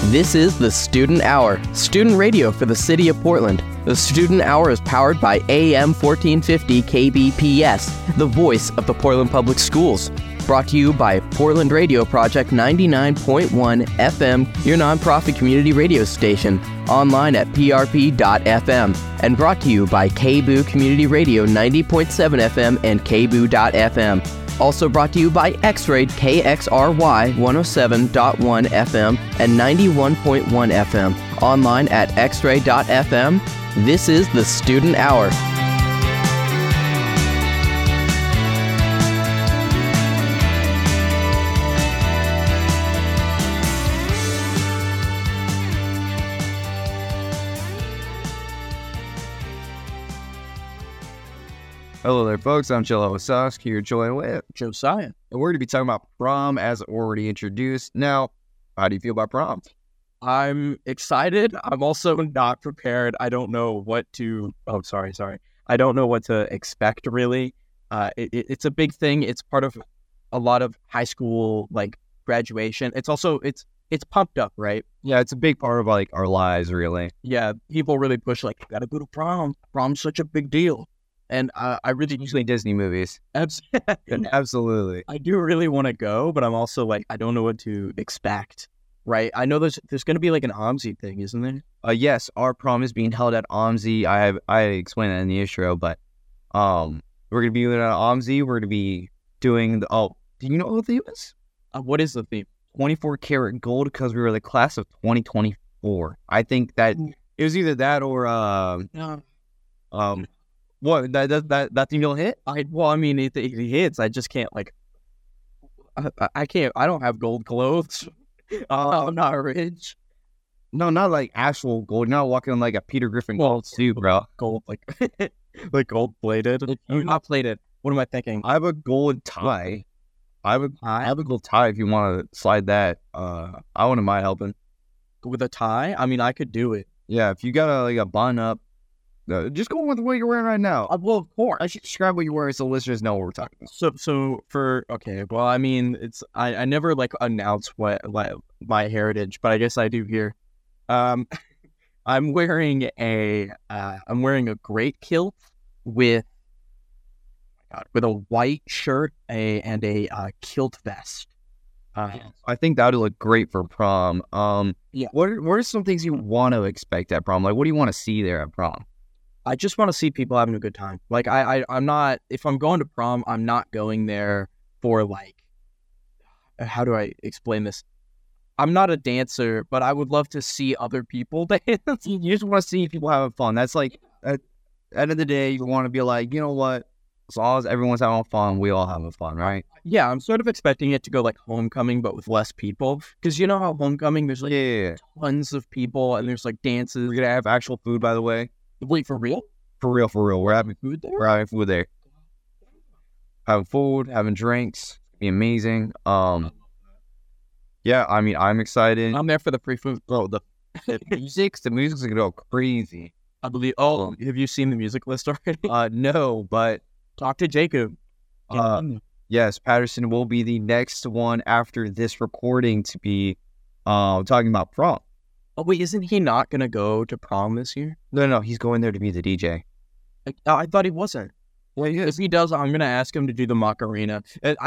This is the Student Hour, student radio for the city of Portland. The Student Hour is powered by AM 1450 KBPS, the voice of the Portland Public Schools. Brought to you by Portland Radio Project 99.1 FM, your nonprofit community radio station, online at prp.fm, and brought to you by KBOO Community Radio 90.7 FM and KBOO.fm. Also brought to you by X-Ray KXRY 107.1 FM and 91.1 FM, online at xray.fm. This is the Student Hour. Hello there, folks. I'm Jello Sask here, joined with Josiah. And we're going to be talking about prom as already introduced. Now, how do you feel about prom? I'm excited. I'm also not prepared. I don't know what to... Oh, sorry. I don't know what to expect, really. It's a big thing. It's part of a lot of high school, graduation. It's also... It's pumped up, right? Yeah, it's a big part of, our lives, really. Yeah, people really push, you gotta go to prom. Prom's such a big deal. And I really... Usually Disney movies. Absolutely. I do really want to go, but I'm also I don't know what to expect, right? I know there's going to be an OMSI thing, isn't there? Yes, our prom is being held at OMSI. I explained that in the intro, but we're going to be doing it at OMSI. We're going to be doing the... Oh, do you know what the theme is? What is the theme? 24 karat gold, because we were the class of 2024. I think that it was either that or... What, that thing don't hit? It hits. I just can't, I can't, I don't have gold clothes. I'm not rich. No, not actual gold. You're not walking on a Peter Griffin gold suit, bro. Gold, gold plated. Not plated. What am I thinking? I have a gold tie. I have a gold tie if you want to slide that. I wouldn't mind helping. With a tie? I could do it. Yeah, if you got a bun up, just go with what you're wearing right now. Well, of course. I should describe what you're wearing so listeners know what we're talking about. I never announce what my heritage, but I guess I do here. I'm wearing a great kilt with a white shirt and a kilt vest. I think that would look great for prom. Yeah. What are some things you want to expect at prom? What do you want to see there at prom? I just want to see people having a good time. I'm not, if I'm going to prom, I'm not going there for how do I explain this? I'm not a dancer, but I would love to see other people dance. You just want to see people having fun. That's at the end of the day, you want to be you know what? As long as everyone's having fun, we all having fun, right? Yeah, I'm sort of expecting it to go homecoming, but with less people. Because you know how homecoming, there's tons of people, and there's dances. We're going to have actual food, by the way. Wait, for real? For real. We're having food there? We're having food there. Having food, having drinks. It'd be amazing. Yeah, I'm excited. I'm there for the free food. Bro, the music's going to go crazy. I believe. Oh, have you seen the music list already? No, but... Talk to Jacob. Yes, Patterson will be the next one after this recording to be talking about prom. Oh, wait, isn't he not going to go to prom this year? No, he's going there to be the DJ. I thought he wasn't. Well, he is. If he does, I'm going to ask him to do the Macarena.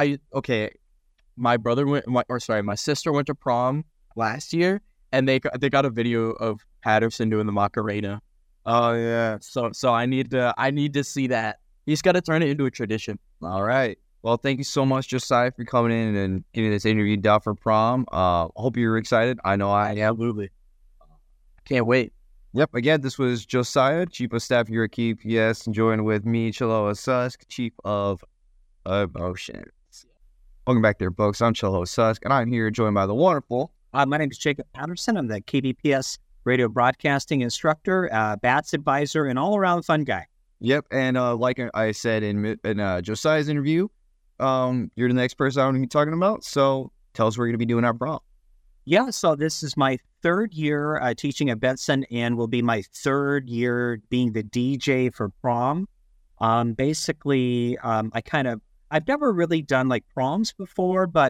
My sister went to prom last year, and they got a video of Patterson doing the Macarena. Oh, yeah. So I need to see that. He's got to turn it into a tradition. All right. Well, thank you so much, Josiah, for coming in and getting this interview done for prom. Hope you're excited. I know I am. Absolutely. Can't wait. Yep. Again, this was Josiah, Chief of Staff here at KPS, and joined with me, Chiloa Susk, Chief of Emotions. Welcome back there, folks. I'm Chiloa Susk, and I'm here joined by the wonderful... My name is Jacob Patterson. I'm the KBPS radio broadcasting instructor, BATS advisor, and all-around fun guy. Yep, and like I said in Josiah's interview, you're the next person I'm going to be talking about, so tell us what you're going to be doing at prom. Yeah, so this is my third year teaching at Benson, and will be my third year being the DJ for prom. I've never really done proms before, but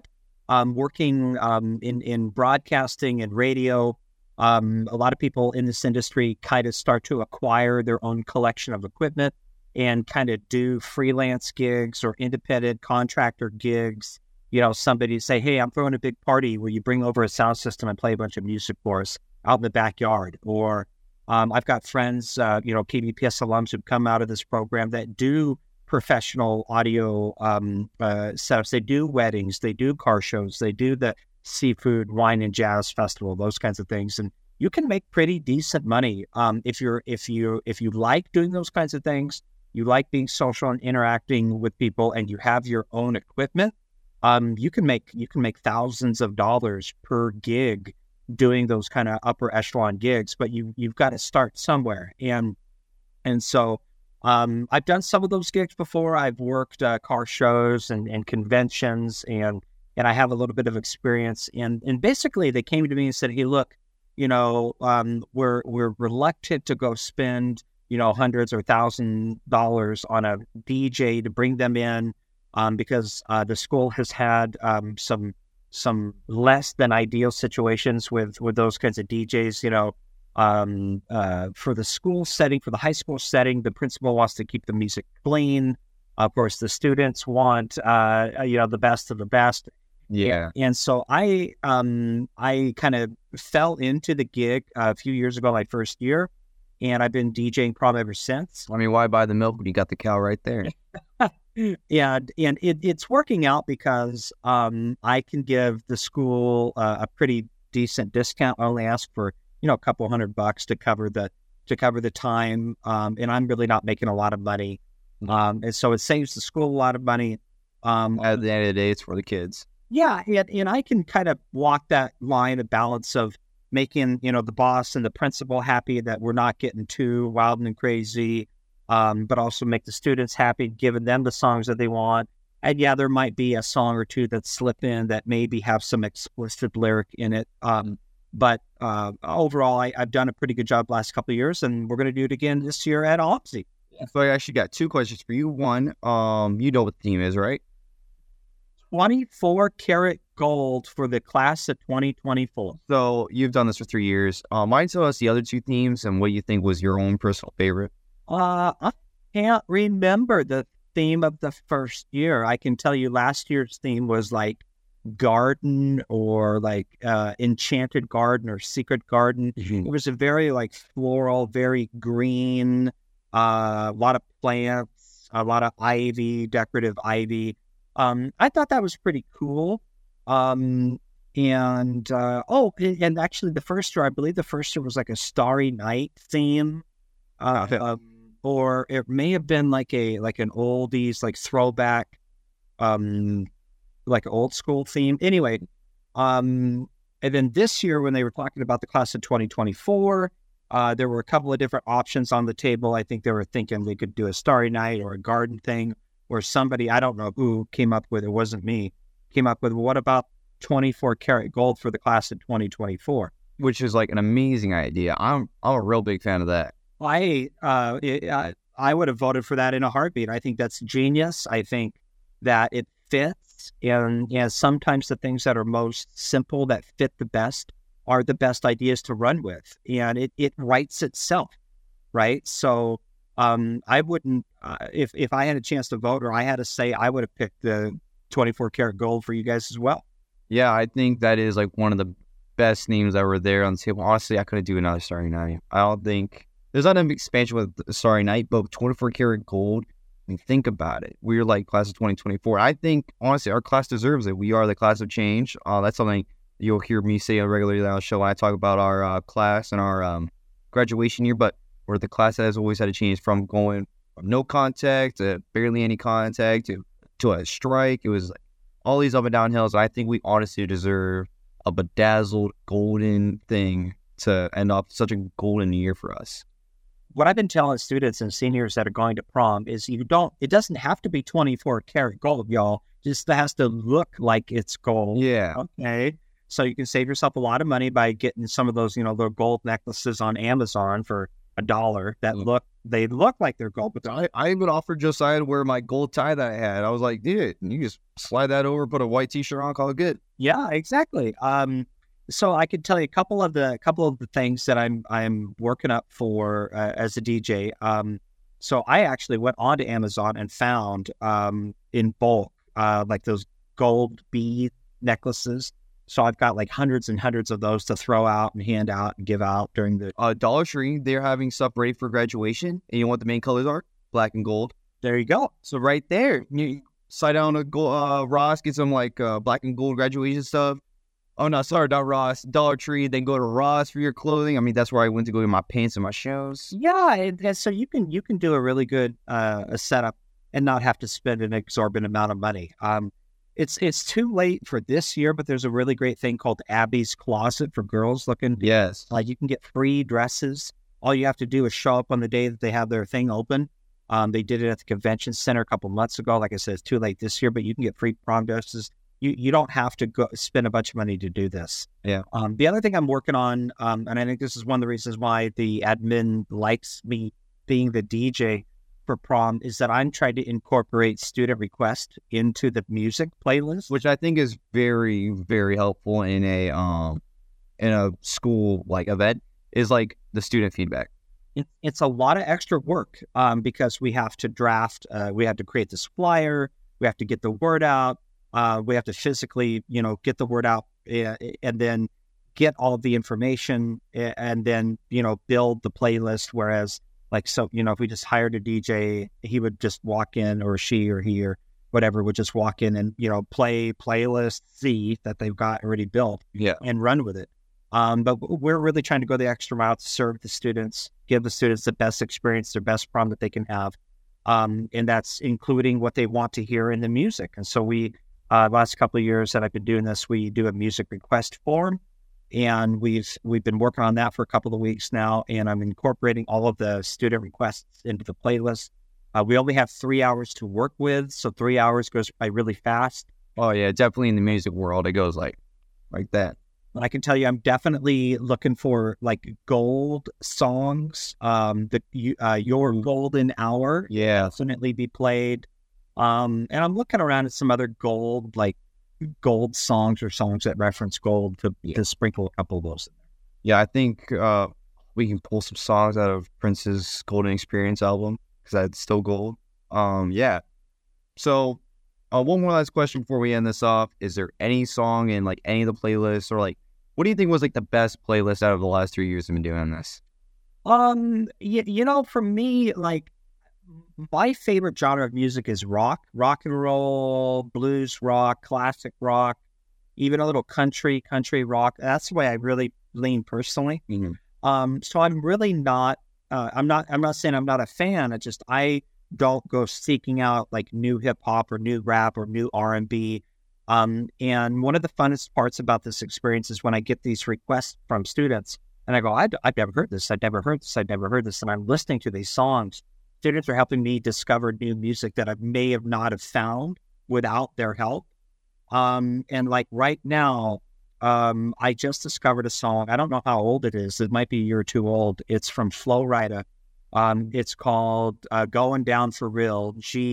working in broadcasting and radio. A lot of people in this industry kind of start to acquire their own collection of equipment and kind of do freelance gigs or independent contractor gigs. Somebody say, hey, I'm throwing a big party. Will you bring over a sound system and play a bunch of music for us out in the backyard? Or I've got friends, KBPS alums who've come out of this program that do professional audio setups. They do weddings, they do car shows, they do the seafood, wine, and jazz festival, those kinds of things. And you can make pretty decent money if you like doing those kinds of things. You like being social and interacting with people, and you have your own equipment. You can make thousands of dollars per gig doing those kind of upper echelon gigs, but you've got to start somewhere. And so I've done some of those gigs before. I've worked car shows and conventions, and I have a little bit of experience. And basically, they came to me and said, "Hey, look, we're reluctant to go spend hundreds or $1,000s on a DJ to bring them in because the school has had some less than ideal situations with those kinds of DJs. For the school setting, for the high school setting, the principal wants to keep the music clean. Of course, the students want the best of the best." Yeah. And so I kind of fell into the gig a few years ago, my first year, and I've been DJing prom ever since. I mean, why buy the milk when you got the cow right there? Yeah, and it's working out because I can give the school a pretty decent discount. I only ask for a couple $100 to cover the time, and I'm really not making a lot of money, and so it saves the school a lot of money. At the end of the day, it's for the kids. Yeah, and I can kind of walk that line of balance of making the boss and the principal happy that we're not getting too wild and crazy, but also make the students happy, giving them the songs that they want. And yeah, there might be a song or two that slip in that maybe have some explicit lyric in it. But overall, I've done a pretty good job the last couple of years, and we're going to do it again this year at OPSI. So I actually got two questions for you. One, you know what the theme is, right? 24 karat gold for the class of 2024. So you've done this for 3 years. Mind tell us the other two themes and what you think was your own personal favorite. I can't remember the theme of the first year. I can tell you last year's theme was like garden or like enchanted garden or secret garden. Mm-hmm. It was a very like floral, very green, a lot of plants, a lot of ivy, decorative ivy. I thought that was pretty cool. And actually the first year, I believe the first year was like a Starry Night theme. Or it may have been like an oldies, like throwback, like old school theme. Anyway, and then this year when they were talking about the class of 2024, there were a couple of different options on the table. I think they were thinking they could do a Starry Night or a garden thing, or somebody, I don't know who came up with, it wasn't me, came up with, what about 24 karat gold for the class of 2024? Which is like an amazing idea. I'm a real big fan of that. I would have voted for that in a heartbeat. I think that's genius. I think that it fits, and sometimes the things that are most simple that fit the best are the best ideas to run with, and it writes itself, right? So I wouldn't, if I had a chance to vote or I had to say, I would have picked the 24 karat gold for you guys as well. Yeah, I think that is like one of the best themes that were there on the table. Honestly, I couldn't do another Starry Night. I don't think there's not an expansion with Starry Night, but 24 karat gold, I mean, think about it. We're like class of 2024. I think, honestly, our class deserves it. We are the class of change. That's something you'll hear me say regularly on the show when I talk about our class and our graduation year, but we're the class that has always had to change from going from no contact to barely any contact to a strike. It was like all these up and down hills. I think we honestly deserve a bedazzled golden thing to end up such a golden year for us. What I've been telling students and seniors that are going to prom is it doesn't have to be 24 karat gold, y'all. Just has to look like it's gold. Yeah. Okay. So you can save yourself a lot of money by getting some of those, the gold necklaces on Amazon for $1 that look like they're gold. But I even offered Josiah to wear my gold tie that I had. I was like, dude, you just slide that over, put a white t-shirt on, call it good. Yeah, exactly. So I could tell you a couple of the things that I'm working up for as a DJ. So I actually went onto Amazon and found in bulk like those gold bead necklaces. So I've got like hundreds and hundreds of those to throw out and hand out and give out during the Dollar Tree. They're having stuff ready for graduation, and you know what the main colors are? Black and gold. There you go. So right there, you slide down to Ross, get some like black and gold graduation stuff. Oh no, sorry, not Ross. Dollar Tree. Then go to Ross for your clothing. I mean, that's where I went to go get my pants and my shows. Yeah, and so you can do a really good a setup and not have to spend an exorbitant amount of money. It's too late for this year, but there's a really great thing called Abby's Closet for girls looking. Yes. You can get free dresses. All you have to do is show up on the day that they have their thing open. They did it at the convention center a couple months ago. Like I said, it's too late this year, but you can get free prom dresses. You don't have to go spend a bunch of money to do this. Yeah. The other thing I'm working on, and I think this is one of the reasons why the admin likes me being the DJ for prom, is that I'm trying to incorporate student request into the music playlist, which I think is very, very helpful in a school like event, is like the student feedback. It's a lot of extra work because we have to draft, we have to create this flyer, we have to get the word out, we have to physically, get the word out and then get all of the information and then, build the playlist. Whereas if we just hired a DJ, he would just walk in, or she or he or whatever would just walk in and, play playlist C that they've got already built and run with it. But we're really trying to go the extra mile to serve the students, give the students the best experience, their best prom that they can have. And that's including what they want to hear in the music. And so we, last couple of years that I've been doing this, we do a music request form. And we've been working on that for a couple of weeks now, and I'm incorporating all of the student requests into the playlist. We only have 3 hours to work with, so 3 hours goes by really fast. Oh yeah, definitely in the music world, it goes like that. But I can tell you, I'm definitely looking for like gold songs. Your Golden Hour, definitely be played. And I'm looking around at some other gold songs or songs that reference gold to sprinkle a couple of those in there. Yeah, I think we can pull some songs out of Prince's Golden Experience album, because that's still gold. Yeah. So one more last question before we end this off. Is there any song in like any of the playlists, or like what do you think was like the best playlist out of the last 3 years we've been doing this? For me, like, my favorite genre of music is rock and roll, blues rock, classic rock, even a little country rock. That's the way I really lean personally. Mm-hmm. So I'm really not, I'm not saying I'm not a fan. I don't go seeking out like new hip hop or new rap or new R&B. And one of the funnest parts about this experience is when I get these requests from students and I go, I've never heard this. I've never heard this. And I'm listening to these songs. Students are helping me discover new music that I may have not have found without their help. And like right now, I just discovered a song. I don't know how old it is. It might be a year or two old. It's from Flo Rida. It's called Going Down for Real.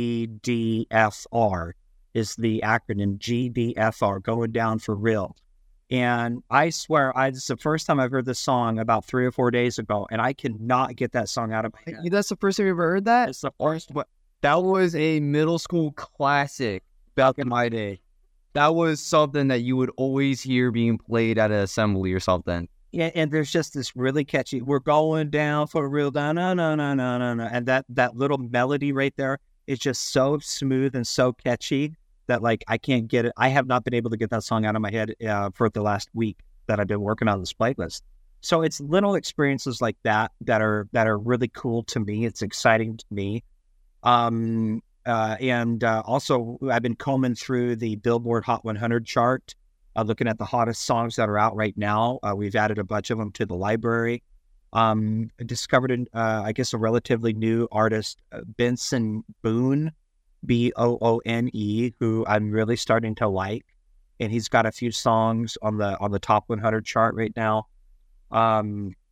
GDFR is the acronym. GDFR, Going Down for Real. And I swear, this is the first time I've heard this song about 3 or 4 days ago, and I cannot get that song out of my head. That's the first time you ever heard that? It's the first one. That was a middle school classic back in my day. That was something that you would always hear being played at an assembly or something. Yeah, and there's just this really catchy, we're going down for real, down, no. And that little melody right there is just so smooth and so catchy that like I can't get it. I have not been able to get that song out of my head for the last week that I've been working on this playlist. So it's little experiences like that are really cool to me. It's exciting to me. And also I've been combing through the Billboard Hot 100 chart, looking at the hottest songs that are out right now. We've added a bunch of them to the library. Discovered I guess a relatively new artist, Benson Boone, Boone, who I'm really starting to like, and he's got a few songs on the top 100 chart right now.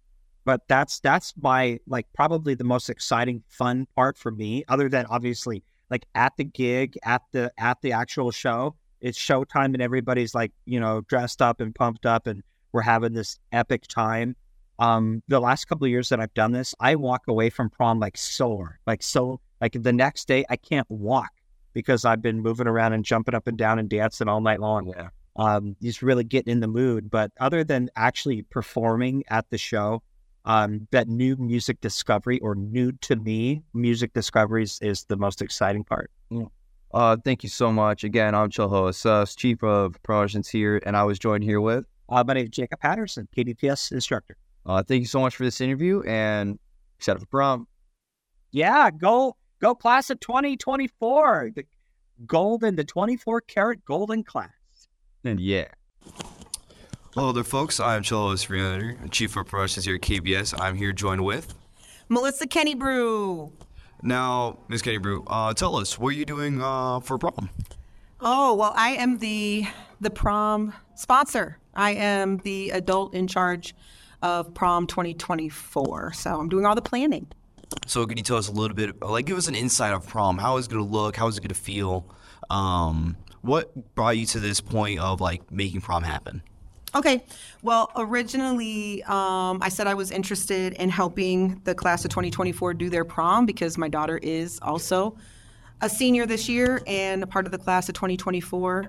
But that's my, like, probably the most exciting, fun part for me, other than obviously like at the gig, at the actual show. It's showtime and everybody's like, dressed up and pumped up and we're having this epic time. The last couple of years that I've done this, I walk away from prom like sore, like the next day I can't walk because I've been moving around and jumping up and down and dancing all night long. Yeah. Just really getting in the mood. But other than actually performing at the show, that new music discovery, or new to me music discoveries, is the most exciting part. Thank you so much. Again, I'm Chilho Sus, Chief of Promotions here, and I was joined here with my name is Jacob Patterson, KBPS instructor. Thank you so much for this interview, and set up for prom. Yeah, go class of 2024. The 24-karat golden class. And yeah. Hello there, folks. I'm Cholo Espriander, Chief of Promotions here at KBS. I'm here joined with Melissa Kennebrew. Now, Ms. Kennebrew, tell us, what are you doing for prom? Oh, well, I am the prom sponsor. I am the adult in charge of prom 2024. So I'm doing all the planning. So can you tell us a little bit, like, give us an insight of prom? How is it going to look? How is it going to feel? What brought you to this point of, like, making prom happen? Okay. Well, originally, I said I was interested in helping the class of 2024 do their prom because my daughter is also a senior this year and a part of the class of 2024.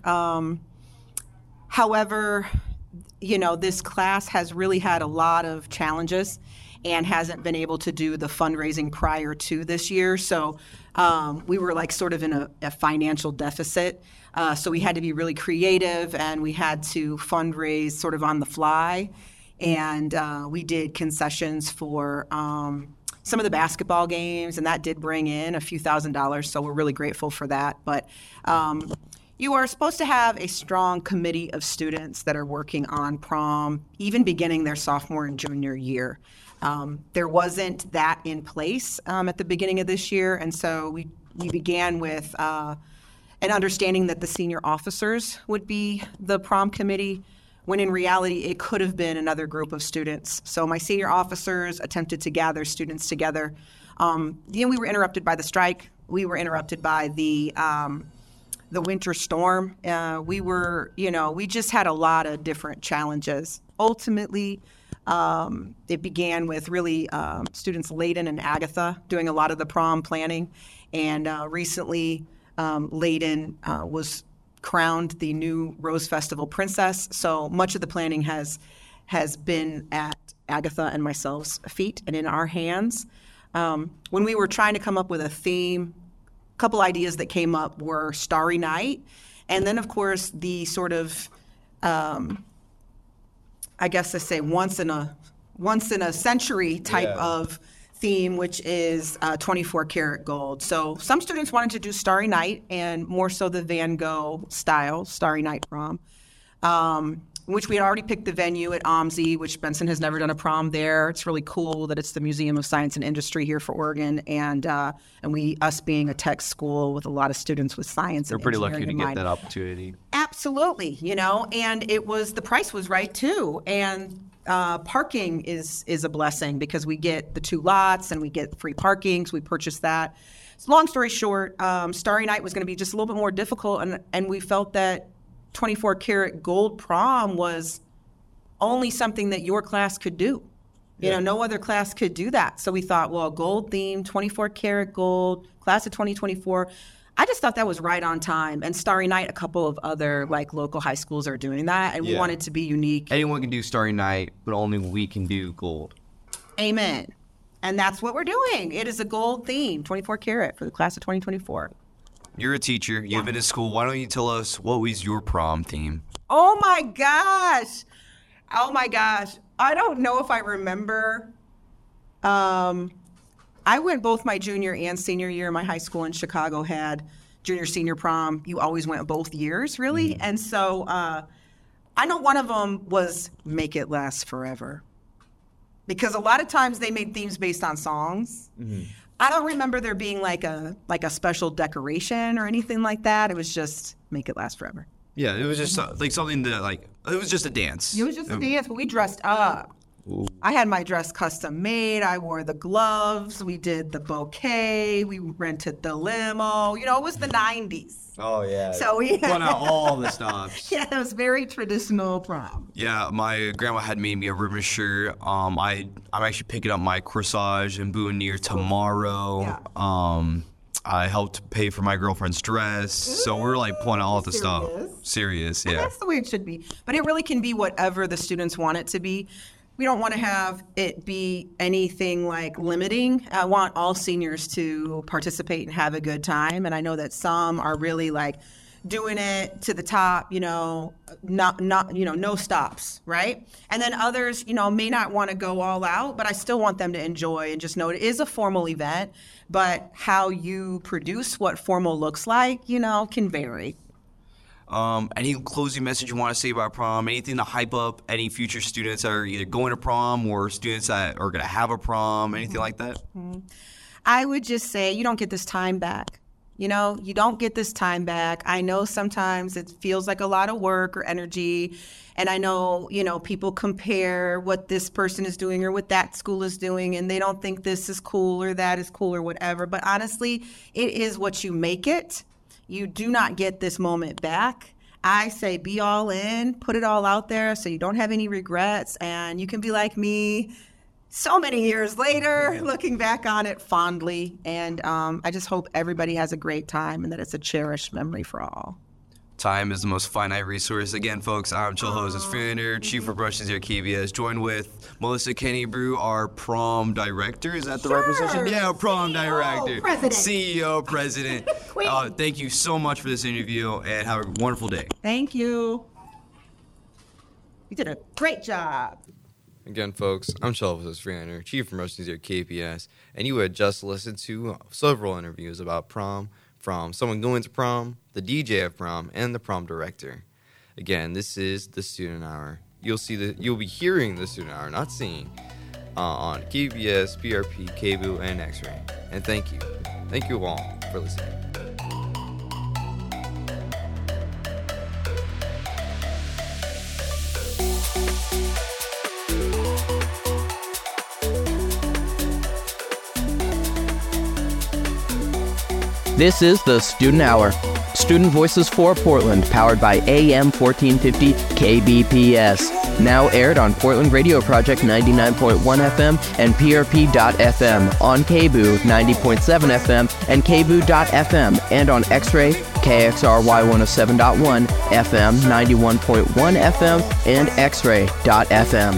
However, this class has really had a lot of challenges and hasn't been able to do the fundraising prior to this year. So we were like sort of in a financial deficit. So we had to be really creative and we had to fundraise sort of on the fly. And we did concessions for some of the basketball games, and that did bring in a few $1,000s. So we're really grateful for that. But you are supposed to have a strong committee of students that are working on prom, even beginning their sophomore and junior year. There wasn't that in place at the beginning of this year, and so we began with an understanding that the senior officers would be the prom committee, when in reality it could have been another group of students. So my senior officers attempted to gather students together. We were interrupted by the strike. We were interrupted by the winter storm. We just had a lot of different challenges. Ultimately, it began with really students Layden and Agatha doing a lot of the prom planning. And recently, Layden was crowned the new Rose Festival princess. So much of the planning has been at Agatha and myself's feet and in our hands. When we were trying to come up with a theme, a couple ideas that came up were Starry Night, and then of course the sort of I guess I say once in a century type of theme, which is 24-karat gold. So some students wanted to do Starry Night, and more so the Van Gogh style Starry Night prom, which we had already picked the venue at OMSI, which Benson has never done a prom there. It's really cool that it's the Museum of Science and Industry here for Oregon, and us being a tech school with a lot of students with science. They're and pretty lucky to in get mind. that opportunity. Absolutely, and the price was right too, and parking is a blessing because we get the 2 lots and we get free parking, so we purchased that. So long story short, Starry Night was going to be just a little bit more difficult, and we felt that 24-karat gold prom was only something that your class could do. No other class could do that. So we thought, well, gold theme, 24-karat gold, class of 2024. I just thought that was right on time. And Starry Night, a couple of other local high schools are doing that, and we wanted to be unique. Anyone can do Starry Night, but only we can do gold. Amen. And that's what we're doing. It is a gold theme, 24-karat for the class of 2024. You're a teacher. You've been to school. Why don't you tell us what was your prom theme? Oh my gosh. I don't know if I remember. I went both my junior and senior year. My high school in Chicago had junior, senior prom. You always went both years, really. Mm-hmm. And so I know one of them was Make It Last Forever. Because a lot of times they made themes based on songs. Mm-hmm. I don't remember there being like a special decoration or anything like that. It was just Make It Last Forever. Yeah, it was just something that it was just a dance. It was just a dance, but we dressed up. Ooh. I had my dress custom made. I wore the gloves. We did the bouquet. We rented the limo. You know, it was the 90s. Oh, yeah. So we Put out all the stops. Yeah, it was very traditional prom. Yeah, my grandma had made me a ribbon shirt. I'm actually picking up my corsage and boutonniere tomorrow. Yeah. I helped pay for my girlfriend's dress. So we're like pulling out all the stuff. Serious, And yeah. that's the way it should be. But it really can be whatever the students want it to be. We don't want to have it be anything like limiting. I want all seniors to participate and have a good time. And I know that some are really like doing it to the top, you know, not no stops, right? And then others, you know, may not want to go all out, but I still want them to enjoy and just know it is a formal event, but how you produce what formal looks like, you know, can vary. Any closing message you want to say about prom? Anything to hype up any future students that are either going to prom or students that are going to have a prom? Anything like that? I would just say you don't get this time back. You know, you don't get this time back. I know sometimes it feels like a lot of work or energy. And I know, you know, people compare what this person is doing or what that school is doing, and they don't think this is cool or that is cool or whatever. But honestly, it is what you make it. You do not get this moment back. I say be all in, put it all out there so you don't have any regrets, and you can be like me so many years later, looking back on it fondly. And I just hope everybody has a great time and that it's a cherished memory for all. Time is the most finite resource. Again, folks, I'm Chill Hoses Freelander, Chief of Productions here at KBS, joined with Melissa Kennebrew, our prom director. Is that the right position? Yeah, prom director. President. CEO, president. Thank you so much for this interview, and have a wonderful day. Thank you. You did a great job. Again, folks, I'm Chill Hoses Freelander, Chief of Promotions here at KPS, and you had just listened to several interviews about prom, from someone going to prom, the DJ at prom, and the prom director. Again, this is the Student Hour. You'll be hearing the Student Hour, not seeing, on KBS, PRP, KBOO, and X-Ray. And thank you. Thank you all for listening. This is the Student Hour. Student Voices for Portland, powered by AM 1450 KBPS. Now aired on Portland Radio Project 99.1 FM and PRP.FM, on KBOO 90.7 FM and KBOO.FM, and on X-Ray, KXRY 107.1 FM, 91.1 FM, and X-Ray.FM.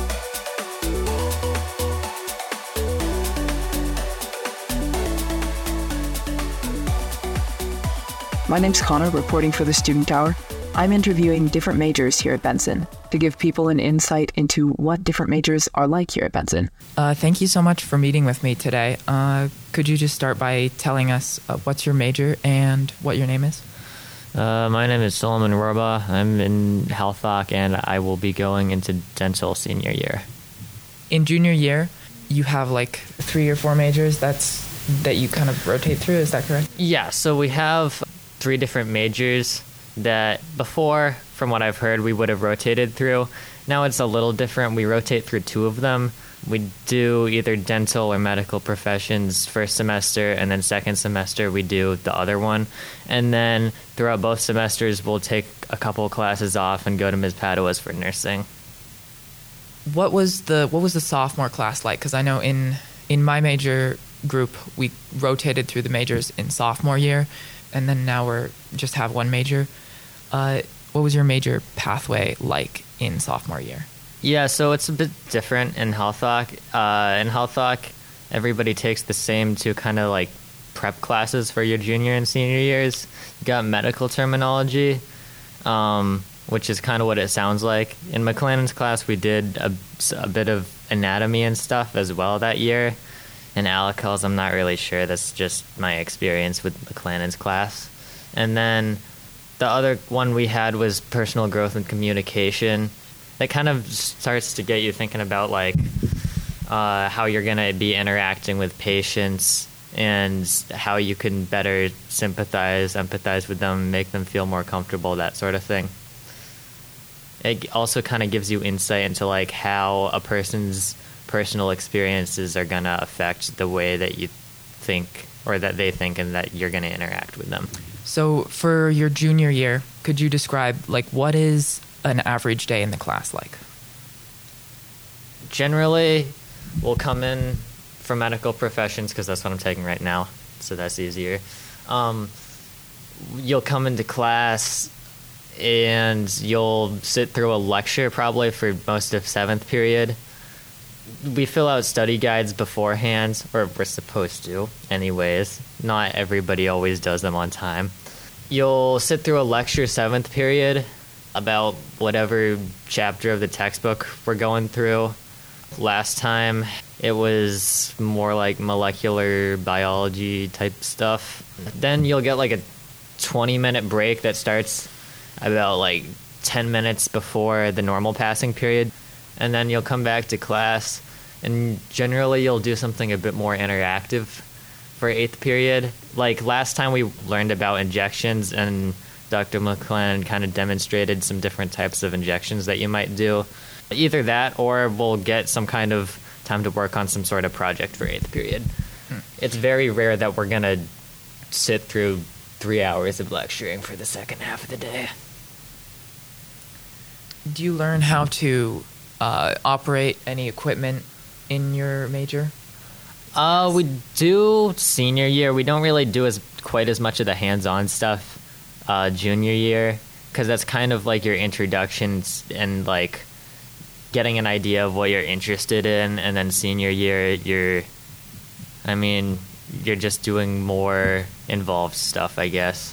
My name's Connor, reporting for the Student Hour. I'm interviewing different majors here at Benson to give people an insight into what different majors are like here at Benson. Thank you so much for meeting with me today. Could you just start by telling us what's your major and what your name is? My name is Solomon Roba. I'm in HealthVoc, and I will be going into dental senior year. In junior year, you have like 3 or 4 majors that you kind of rotate through, is that correct? Yeah, so we have 3 different majors that before, from what I've heard, we would have rotated through. Now it's a little different. We rotate through 2 of them. We do either dental or medical professions first semester, and then second semester we do the other one. And then throughout both semesters, we'll take a couple of classes off and go to Ms. Padua's for nursing. What was the sophomore class like? Because I know in my major group, we rotated through the majors in sophomore year, and then now we're just have one major. What was your major pathway like in sophomore year? Yeah, so it's a bit different in HealthVoc. In HealthVoc, everybody takes the same 2 kind of like prep classes for your junior and senior years. You got medical terminology, which is kind of what it sounds like. In McLennan's class, we did a bit of anatomy and stuff as well that year. In Alical's, I'm not really sure. That's just my experience with McLennan's class. And then the other one we had was personal growth and communication. That kind of starts to get you thinking about like how you're going to be interacting with patients and how you can better sympathize, empathize with them, make them feel more comfortable, that sort of thing. it also kind of gives you insight into like how a person's personal experiences are going to affect the way that you think or that they think and that you're going to interact with them. So for your junior year, could you describe like what is an average day in the class like? Generally, we'll come in for medical professions because that's what I'm taking right now, so that's easier. You'll come into class and you'll sit through a lecture probably for most of 7th period. We fill out study guides beforehand, or we're supposed to anyways. Not everybody always does them on time. You'll sit through a lecture 7th period about whatever chapter of the textbook we're going through. Last time it was more like molecular biology type stuff. Then you'll get like a 20-minute break that starts about like 10 minutes before the normal passing period. And then you'll come back to class, and generally you'll do something a bit more interactive for 8th period. Like last time we learned about injections, and Dr. McClellan kind of demonstrated some different types of injections that you might do. Either that, or we'll get some kind of time to work on some sort of project for 8th period. It's very rare that we're going to sit through 3 hours of lecturing for the second half of the day. Do you learn how to operate any equipment in your major? We do senior year. We don't really do quite as much of the hands-on stuff junior year, because that's kind of like your introductions and like getting an idea of what you're interested in. And then senior year, you're just doing more involved stuff, I guess.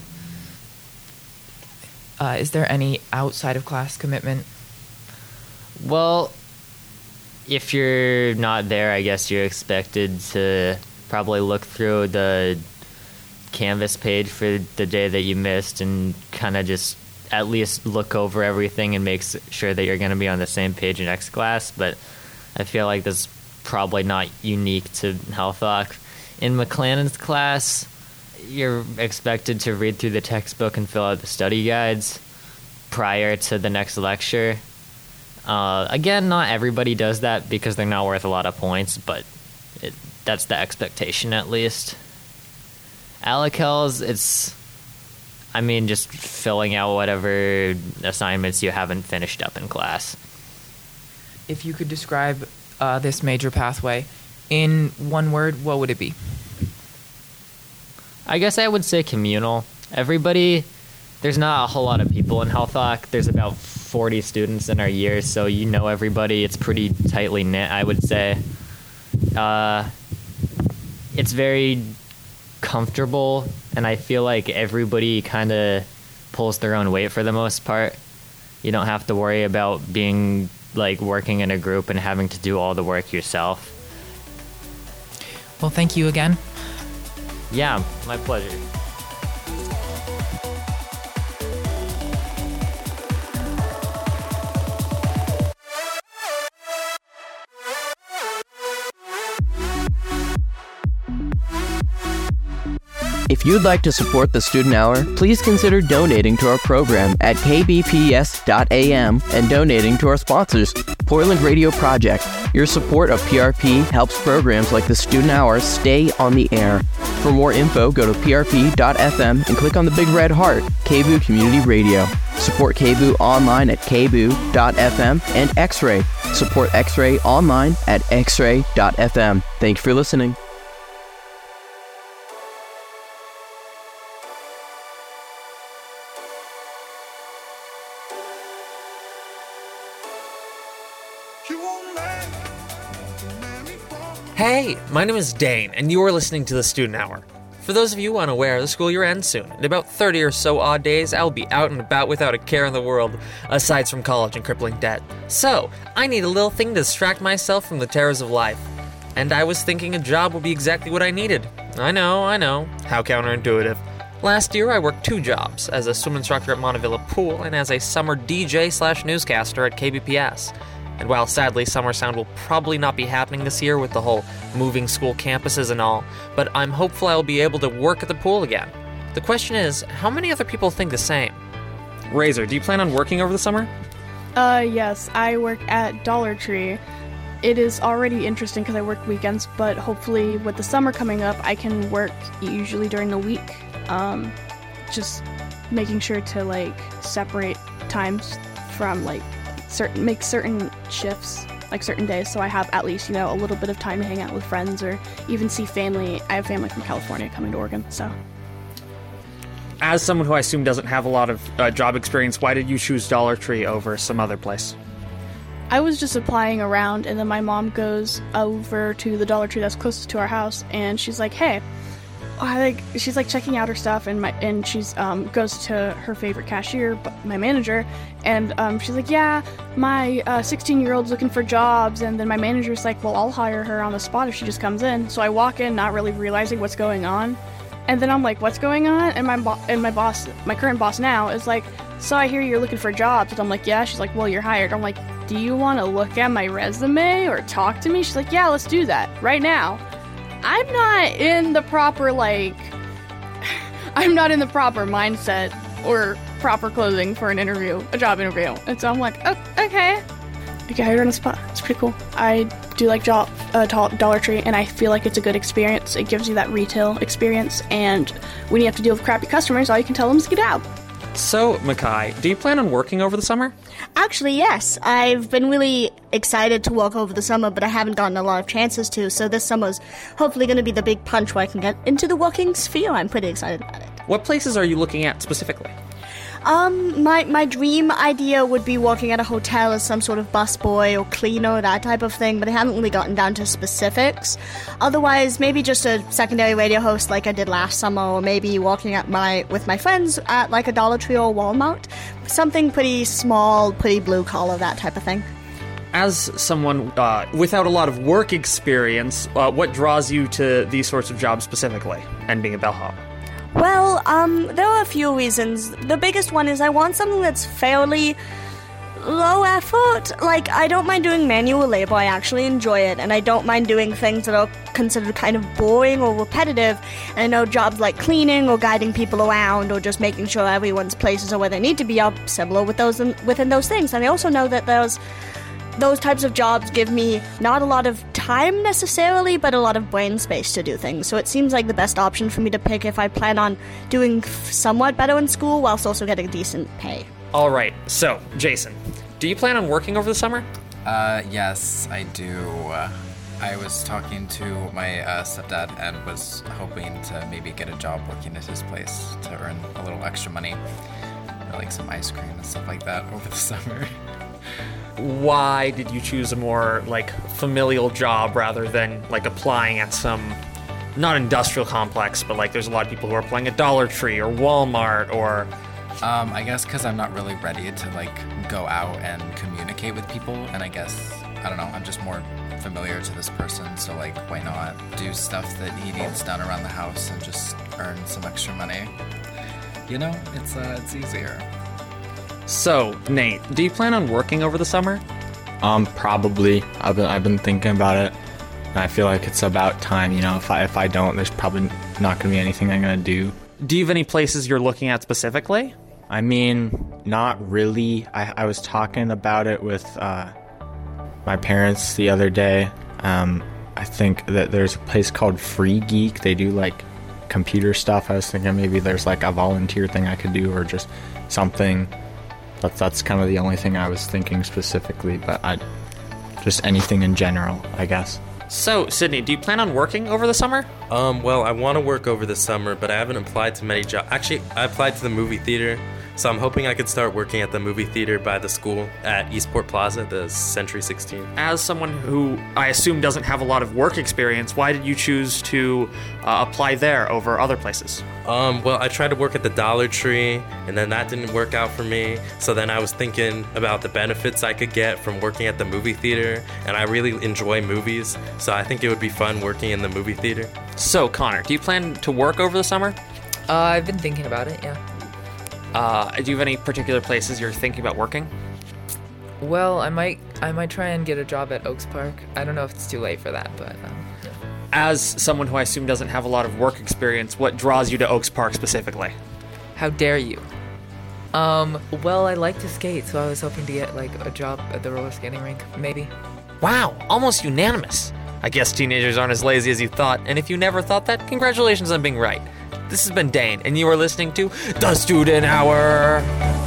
Is there any outside of class commitment? Well, if you're not there, I guess you're expected to probably look through the Canvas page for the day that you missed and kind of just at least look over everything and make sure that you're going to be on the same page next class. But I feel like that's probably not unique to HealthOc. In McClannon's class, you're expected to read through the textbook and fill out the study guides prior to the next lecture. Again, not everybody does that because they're not worth a lot of points, but that's the expectation at least. Alicels, it's just filling out whatever assignments you haven't finished up in class. If you could describe this major pathway in one word, what would it be? I guess I would say communal. There's not a whole lot of people in HealthOc. There's about 40 students in our year, so you know everybody. It's pretty tightly knit, I would say. It's very comfortable, and I feel like everybody kind of pulls their own weight for the most part. You don't have to worry about being like working in a group and having to do all the work yourself. Well, thank you again. Yeah, my pleasure. If you'd like to support the Student Hour, please consider donating to our program at kbps.am and donating to our sponsors, Portland Radio Project. Your support of PRP helps programs like the Student Hour stay on the air. For more info, go to prp.fm and click on the big red heart, KBOO Community Radio. Support KBOO online at kboo.fm and X-Ray. Support X-Ray online at xray.fm. Thank you for listening. Hey, my name is Dane, and you are listening to the Student Hour. For those of you unaware, the school year ends soon. In about 30 or so odd days, I will be out and about without a care in the world, aside from college and crippling debt. So, I need a little thing to distract myself from the terrors of life. And I was thinking a job would be exactly what I needed. I know. How counterintuitive. Last year, I worked 2 jobs, as a swim instructor at Montevilla Pool and as a summer DJ/newscaster at KBPS. And while sadly Summer Sound will probably not be happening this year with the whole moving school campuses and all, but I'm hopeful I'll be able to work at the pool again. The question is, how many other people think the same? Razor, do you plan on working over the summer? Yes, I work at Dollar Tree. It is already interesting because I work weekends, but hopefully with the summer coming up, I can work usually during the week. Just making sure to like separate times from like make certain shifts, like certain days, so I have at least, a little bit of time to hang out with friends or even see family. I have family from California coming to Oregon, so. As someone who I assume doesn't have a lot of job experience, why did you choose Dollar Tree over some other place? I was just applying around, and then my mom goes over to the Dollar Tree that's closest to our house, and she's like, hey, she's like checking out her stuff, and she's goes to her favorite cashier, my manager, and she's like, yeah, my 16-year-old's looking for jobs, and then my manager's like, well, I'll hire her on the spot if she just comes in. So I walk in, not really realizing what's going on, and then I'm like, what's going on? And my boss, my current boss now, is like, so I hear you're looking for jobs. And I'm like, yeah. She's like, well, you're hired. I'm like, do you want to look at my resume or talk to me? She's like, yeah, let's do that right now. I'm not in the proper mindset or proper clothing for an interview, a job interview. And so I'm like, oh, okay. I get hired on the spot. It's pretty cool. I do like Dollar Tree, and I feel like it's a good experience. It gives you that retail experience, and when you have to deal with crappy customers, all you can tell them is get out. So, Makai, do you plan on working over the summer? Actually, yes. I've been really excited to work over the summer, but I haven't gotten a lot of chances to, so this summer's hopefully going to be the big punch where I can get into the working sphere. I'm pretty excited about it. What places are you looking at specifically? My dream idea would be working at a hotel as some sort of busboy or cleaner, that type of thing, but I haven't really gotten down to specifics. Otherwise, maybe just a secondary radio host like I did last summer, or maybe working with my friends at like a Dollar Tree or Walmart. Something pretty small, pretty blue collar, that type of thing. As someone without a lot of work experience, what draws you to these sorts of jobs specifically, and being a bellhop? Well, there are a few reasons. The biggest one is I want something that's fairly low effort. Like, I don't mind doing manual labor. I actually enjoy it, and I don't mind doing things that are considered kind of boring or repetitive. And I know jobs like cleaning or guiding people around or just making sure everyone's places are where they need to be are similar with within those things. And I also know that those types of jobs give me not a lot of time necessarily, but a lot of brain space to do things. So it seems like the best option for me to pick if I plan on doing somewhat better in school whilst also getting decent pay. All right. So, Jason, do you plan on working over the summer? Yes, I do. I was talking to my stepdad and was hoping to maybe get a job working at his place to earn a little extra money, like some ice cream and stuff like that over the summer. Why did you choose a more familial job rather than applying at some not industrial complex, but there's a lot of people who are applying at Dollar Tree or Walmart or I guess because I'm not really ready to go out and communicate with people, and I guess I don't know, I'm just more familiar to this person, so why not do stuff that he needs done around the house and just earn some extra money? It's easier. So, Nate, do you plan on working over the summer? Probably. I've been thinking about it, and I feel like it's about time. If I don't, there's probably not going to be anything I'm going to do. Do you have any places you're looking at specifically? I mean, not really. I was talking about it with my parents the other day. I think that there's a place called Free Geek. They do computer stuff. I was thinking maybe there's a volunteer thing I could do, or just something. That's kind of the only thing I was thinking specifically, but just anything in general, I guess. So, Sydney, do you plan on working over the summer? Well, I want to work over the summer, but I haven't applied to many jobs. Actually, I applied to the movie theater, so I'm hoping I could start working at the movie theater by the school at Eastport Plaza, the Century 16. As someone who I assume doesn't have a lot of work experience, why did you choose to apply there over other places? Well, I tried to work at the Dollar Tree, and then that didn't work out for me. So then I was thinking about the benefits I could get from working at the movie theater, and I really enjoy movies, so I think it would be fun working in the movie theater. So, Connor, do you plan to work over the summer? I've been thinking about it, yeah. Do you have any particular places you're thinking about working? Well, I might try and get a job at Oaks Park. I don't know if it's too late for that, but yeah. As someone who I assume doesn't have a lot of work experience, what draws you to Oaks Park specifically? How dare you? Well, I like to skate, so I was hoping to get like a job at the roller skating rink, maybe. Wow, almost unanimous. I guess teenagers aren't as lazy as you thought, and if you never thought that, congratulations on being right. This has been Dane, and you are listening to The Student Hour.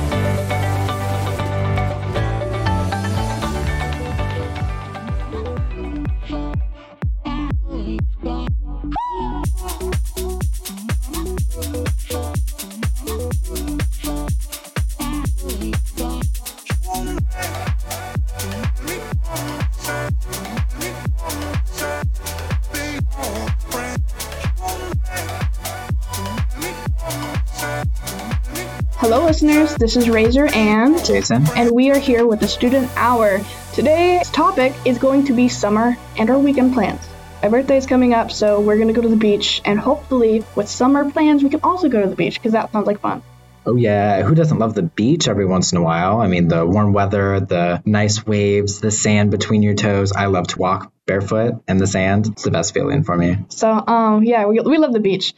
Hello, listeners. This is Razor and Jason, and we are here with the Student Hour. Today's topic is going to be summer and our weekend plans. My birthday is coming up, so we're going to go to the beach, and hopefully with summer plans, we can also go to the beach, because that sounds like fun. Oh yeah, who doesn't love the beach every once in a while? I mean, the warm weather, the nice waves, the sand between your toes. I love to walk barefoot in the sand. It's the best feeling for me. So, yeah, we love the beach.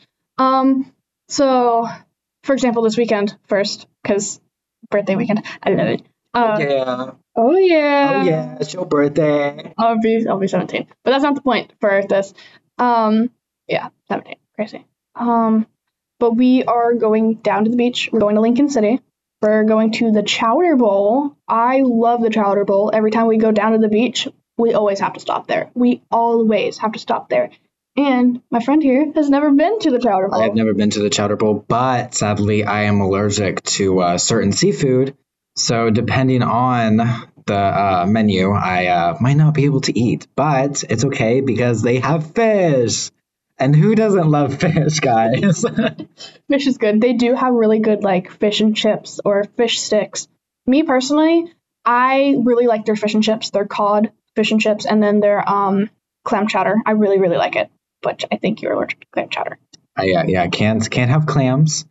So, for example, this weekend first, because birthday weekend, I love it. Yeah. Oh yeah. Oh yeah, it's your birthday. I'll be 17. But that's not the point for this. Yeah, 17. Crazy. But we are going down to the beach. We're going to Lincoln City. We're going to the Chowder Bowl. I love the Chowder Bowl. Every time we go down to the beach, we always have to stop there. We always have to stop there. And my friend here has never been to the Chowder Bowl. I've never been to the Chowder Bowl, but sadly I am allergic to certain seafood. So depending on the menu, I might not be able to eat. But it's okay because they have fish. And who doesn't love fish, guys? Fish is good. They do have really good, like, fish and chips or fish sticks. Me, personally, I really like their fish and chips. Their cod fish and chips, and then their clam chowder. I really, really like it. But I think you're allergic to clam chowder. Yeah, can't have clams.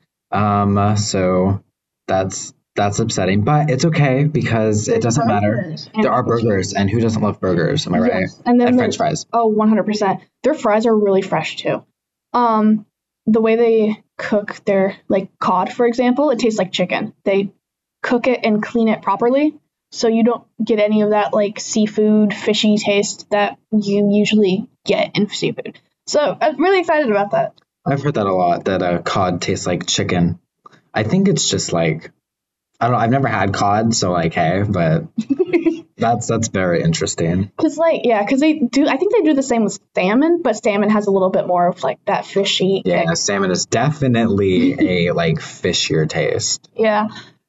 So that's upsetting. But it's okay because it doesn't matter. There are burgers, and who doesn't love burgers? Am I right? And then French fries. Oh, 100%. Their fries are really fresh too. The way they cook their cod, for example, it tastes like chicken. They cook it and clean it properly, so you don't get any of that seafood, fishy taste that you usually get in seafood. So I'm really excited about that. I've heard that a lot, that cod tastes like chicken. I think it's just I don't know, I've never had cod, so hey, but that's very interesting. Because they do, I think they do the same with salmon, but salmon has a little bit more of that fishy. Yeah, salmon is definitely a fishier taste. Yeah.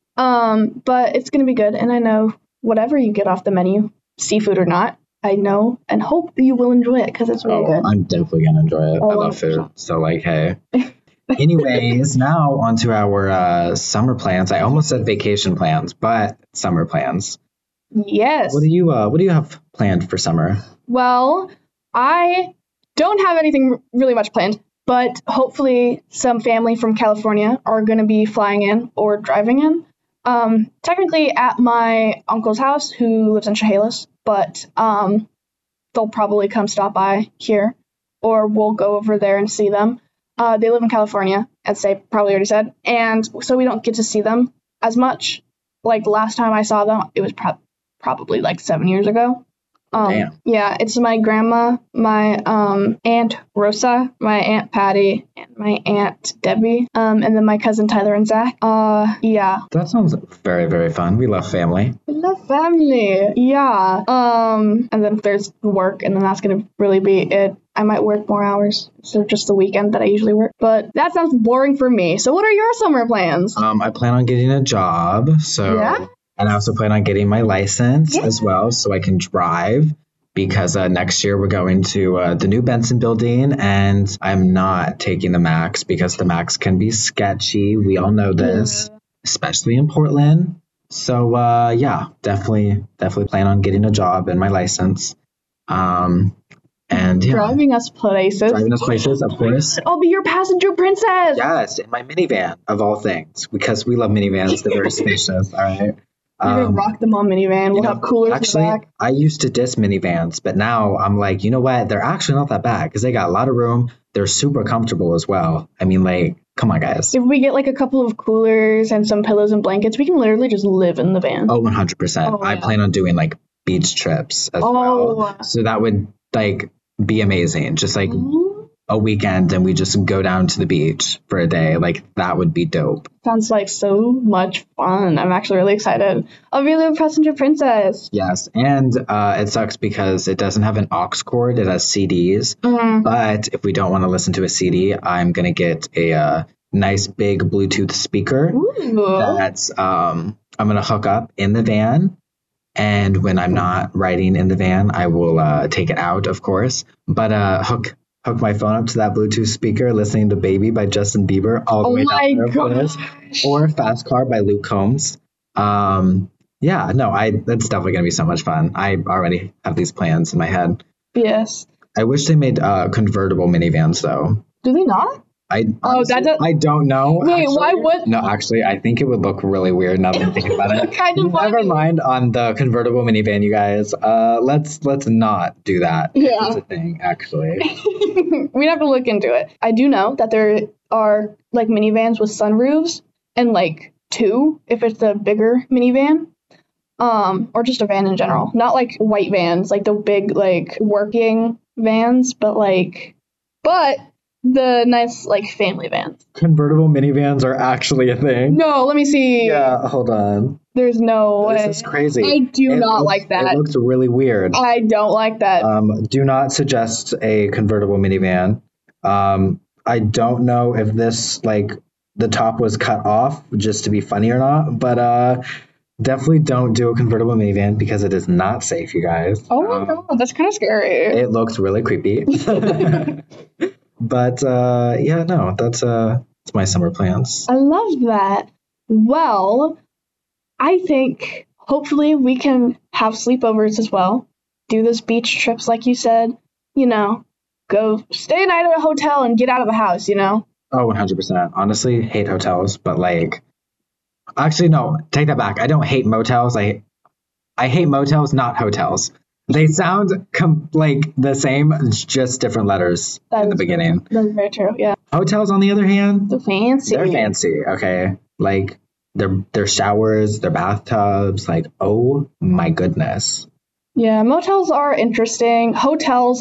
But it's going to be good, and I know whatever you get off the menu, seafood or not, I know and hope you will enjoy it because it's really good. I'm definitely going to enjoy it. Oh, I love food, so hey. Anyways, now on to our summer plans. I almost said vacation plans, but summer plans. Yes. What do you have planned for summer? Well, I don't have anything really much planned, but hopefully some family from California are going to be flying in or driving in. Technically at my uncle's house, who lives in Chehalis, but they'll probably come stop by here, or we'll go over there and see them. They live in California, as they probably already said, and so we don't get to see them as much. Last time I saw them, it was probably 7 years ago. Damn. Yeah, it's my grandma, my Aunt Rosa, my Aunt Patty, and my Aunt Debbie, and then my cousin Tyler and Zach. Yeah. That sounds very, very fun. We love family. We love family. Yeah. And then there's work, and then that's gonna really be it. I might work more hours, so just the weekend that I usually work. But that sounds boring for me. So what are your summer plans? I plan on getting a job, so yeah? And I also plan on getting my license as well, so I can drive, because next year we're going to the new Benson building, and I'm not taking the Max because the Max can be sketchy. We all know this, especially in Portland. So yeah, definitely plan on getting a job and my license. And yeah. Driving us places. Of course. I'll be your passenger princess. Yes, in my minivan, of all things, because we love minivans. They're very spacious, all right? We're going to rock the mom minivan. We'll have coolers actually, in the back. I used to diss minivans, but now I'm like, you know what? They're actually not that bad because they got a lot of room. They're super comfortable as well. I mean, Come on, guys. If we get like a couple of coolers and some pillows and blankets, we can literally just live in the van. Oh, 100%. I plan on doing like beach trips as well. So that would like be amazing. Just like a weekend and we just go down to the beach for a day. Like that would be dope. Sounds like so much fun. I'm actually really excited. I'll be the passenger princess. Yes. And it sucks because it doesn't have an aux cord. It has CDs. But if we don't want to listen to a CD, I'm going to get a nice big Bluetooth speaker that's I'm going to hook up in the van. And when I'm not riding in the van, I will take it out, of course. But hook my phone up to that Bluetooth speaker, listening to Baby by Justin Bieber all the way down there, of course. Or Fast Car by Luke Combs. That's definitely going to be so much fun. I already have these plans in my head. Yes. I wish they made convertible minivans, though. Do they not? I don't know. Wait, actually. why would? No, actually, I think it would look really weird now that I'm thinking about it. Kind of Never funny. mind on the convertible minivan, you guys. Let's not do that. Yeah. It's a thing, actually. We'd have to look into it. I do know that there are like minivans with sunroofs and like two if it's a bigger minivan. Or just a van in general. Not like white vans, like the big like working vans, but the nice like family vans. Convertible minivans are actually a thing. No, let me see. Yeah, hold on. There's no way. This is crazy. I do not like that. It looks really weird. I don't like that. Do not suggest a convertible minivan. I don't know if this like the top was cut off just to be funny or not, but definitely don't do a convertible minivan because it is not safe, you guys. Oh my god, that's kind of scary. It looks really creepy. But that's my summer plans. I love that. Well, I think hopefully we can have sleepovers as well. Do those beach trips like you said. Go stay a night at a hotel and get out of the house, Oh, 100%. Honestly, hate hotels, but actually, no, take that back. I don't hate motels. I hate motels, not hotels. They sound like the same, just different letters in the beginning. That's very true, yeah. Hotels, on the other hand, they're fancy. They're fancy, okay? Like, their showers, their bathtubs, oh my goodness. Yeah, motels are interesting. Hotels,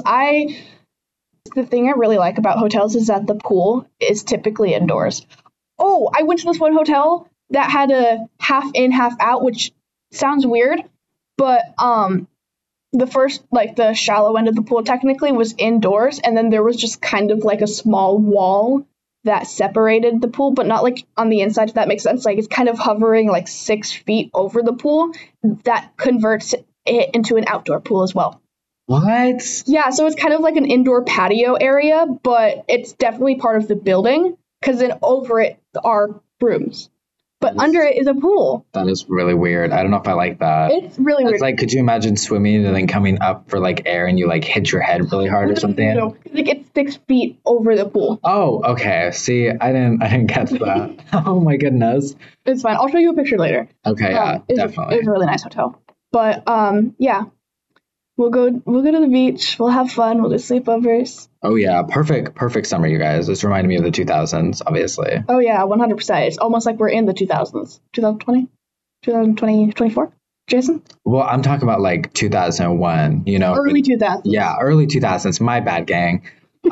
the thing I really like about hotels is that the pool is typically indoors. Oh, I went to this one hotel that had a half in, half out, which sounds weird, but the first, the shallow end of the pool technically was indoors, and then there was just kind of a small wall that separated the pool, but not on the inside, if that makes sense. It's kind of hovering 6 feet over the pool. That converts it into an outdoor pool as well. What? Yeah, so it's kind of like an indoor patio area, but it's definitely part of the building, because then over it are rooms. But under it is a pool. That is really weird. I don't know if I like that. It's really weird. It's could you imagine swimming and then coming up for air and you hit your head really hard or something? No, it's 6 feet over the pool. Oh, okay. See, I didn't get that. Oh my goodness. It's fine. I'll show you a picture later. Okay, definitely. It's a really nice hotel. But yeah. We'll go to the beach. We'll have fun. We'll do sleepovers. Oh yeah, perfect summer, you guys. It's reminding me of the 2000s, obviously. Oh yeah, 100%. It's almost like we're in the 2000s. 2020? 2020, 24? Jason? Well, I'm talking about 2001, Early 2000s. Yeah, early 2000s. My bad, gang.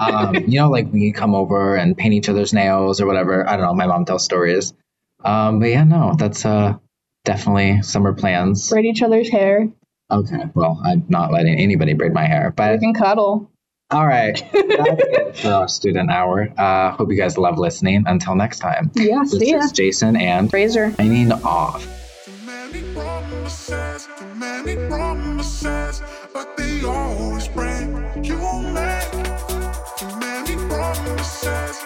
We come over and paint each other's nails or whatever. I don't know. My mom tells stories. But yeah, no, that's definitely summer plans. Braid each other's hair. Okay, well, I'm not letting anybody braid my hair, but we can cuddle. All right, that's it for our student hour. Hope you guys love listening. Until next time. Yeah, see ya. This is Jason and Fraser signing off. But they always bring you back. Many promises,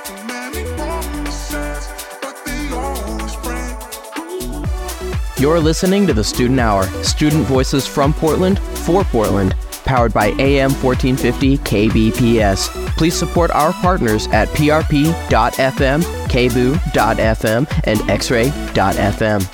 but they always bring. You're listening to the Student Hour, student voices from Portland, for Portland, powered by AM 1450 KBPS. Please support our partners at prp.fm, kboo.fm, and xray.fm.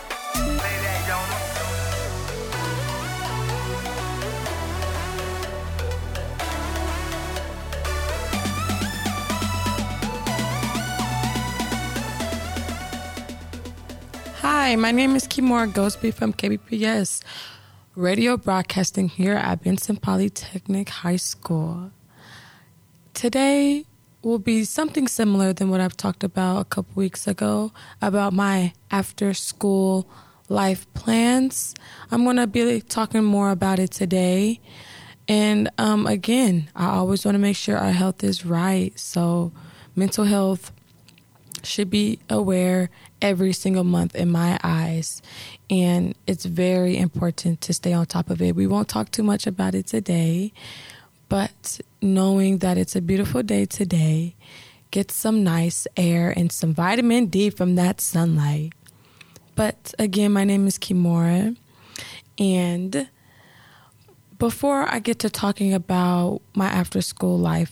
Hi, my name is Kimora Ghostby from KBPS Radio Broadcasting here at Benson Polytechnic High School. Today will be something similar than what I've talked about a couple weeks ago about my after-school life plans. I'm going to be talking more about it today. And again, I always want to make sure our health is right. So mental health should be aware every single month in my eyes. And it's very important to stay on top of it. We won't talk too much about it today, but knowing that it's a beautiful day today, get some nice air and some vitamin D from that sunlight. But again, my name is Kimora. And before I get to talking about my after school life,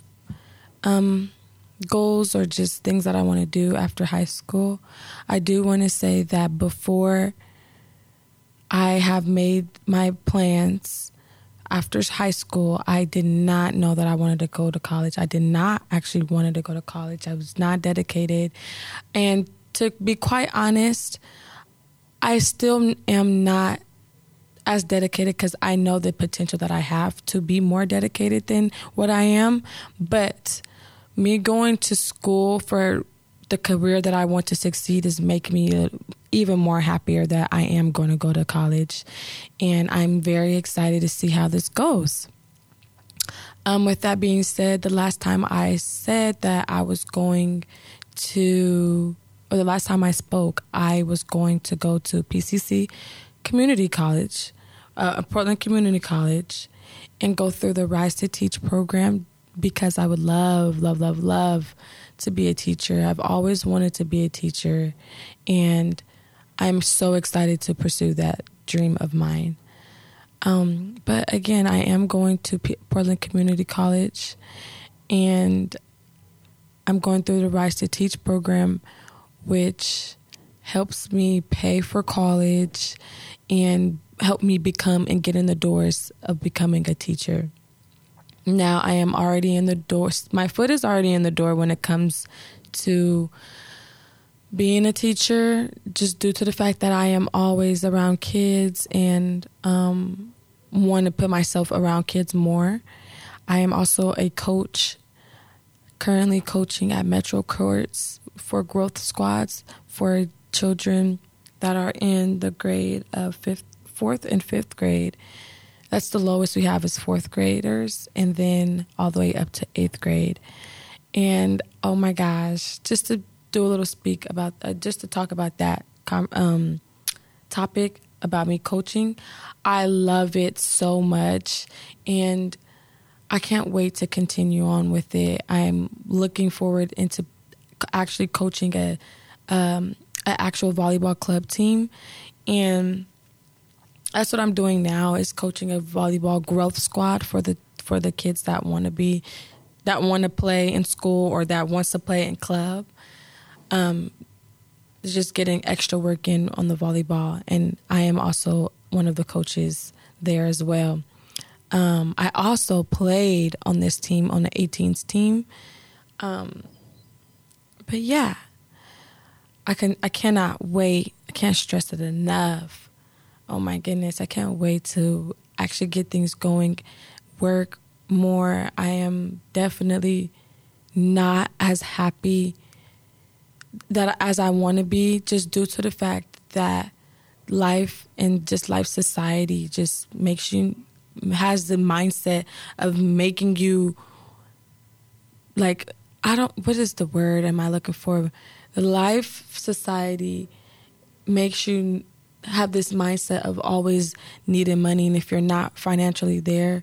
goals or just things that I want to do after high school, I do want to say that before I have made my plans after high school, I did not know that I wanted to go to college. I did not actually wanted to go to college. I was not dedicated. And to be quite honest, I still am not as dedicated because I know the potential that I have to be more dedicated than what I am. But me going to school for the career that I want to succeed is making me even more happier that I am going to go to college. And I'm very excited to see how this goes. With that being said, the last time I said that I was going to, or the last time I spoke, I was going to go to PCC Community College, Portland Community College, and go through the Rise to Teach program because I would love to be a teacher. I've always wanted to be a teacher, and I'm so excited to pursue that dream of mine. But again, I am going to Portland Community College, and I'm going through the Rise to Teach program, which helps me pay for college and help me become and get in the doors of becoming a teacher. Now I am already in the door. My foot is already in the door when it comes to being a teacher, just due to the fact that I am always around kids and want to put myself around kids more. I am also a coach, currently coaching at Metro Courts for growth squads for children that are in the grade of 4th and 5th grade. That's the lowest we have is 4th graders, and then all the way up to 8th grade. And oh my gosh, just to do a little speak about, just to talk about that topic about me coaching, I love it so much, and I can't wait to continue on with it. I'm looking forward into actually coaching an actual volleyball club team, and that's what I'm doing now, is coaching a volleyball growth squad for the kids that want to play in school or that wants to play in club. Just getting extra work in on the volleyball, and I am also one of the coaches there as well. I also played on this team, on the 18s team. But yeah, I cannot wait. I can't stress it enough. Oh my goodness, I can't wait to actually get things going, work more. I am definitely not as happy as I want to be, just due to the fact that life and just life society just has the mindset of making you like, what is the word am I looking for? The life society makes you have this mindset of always needing money, and if you're not financially there,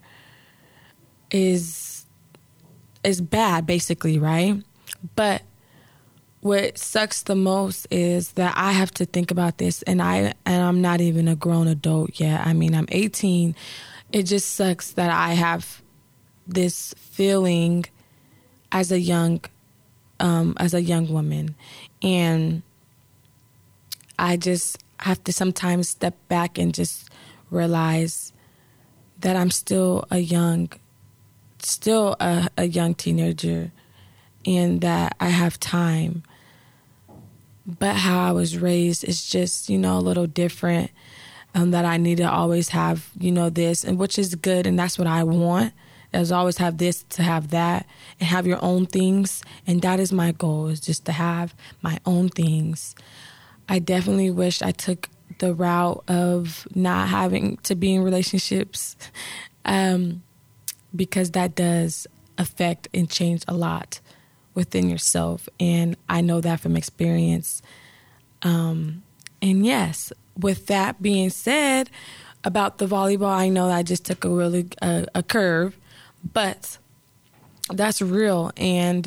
is bad, basically, right? But what sucks the most is that I have to think about this, and I'm not even a grown adult yet. I mean, I'm 18. It just sucks that I have this feeling as a young woman, and I just have to sometimes step back and just realize that I'm still a young teenager, and that I have time. but how I was raised is just, a little different. That I need to always have, this, and which is good, and that's what I want. Is always have this to have that, and have your own things, and that is my goal, is just to have my own things. I definitely wish I took the route of not having to be in relationships, because that does affect and change a lot within yourself, and I know that from experience. And yes, with that being said, about the volleyball, I know I just took a really a curve, but that's real. And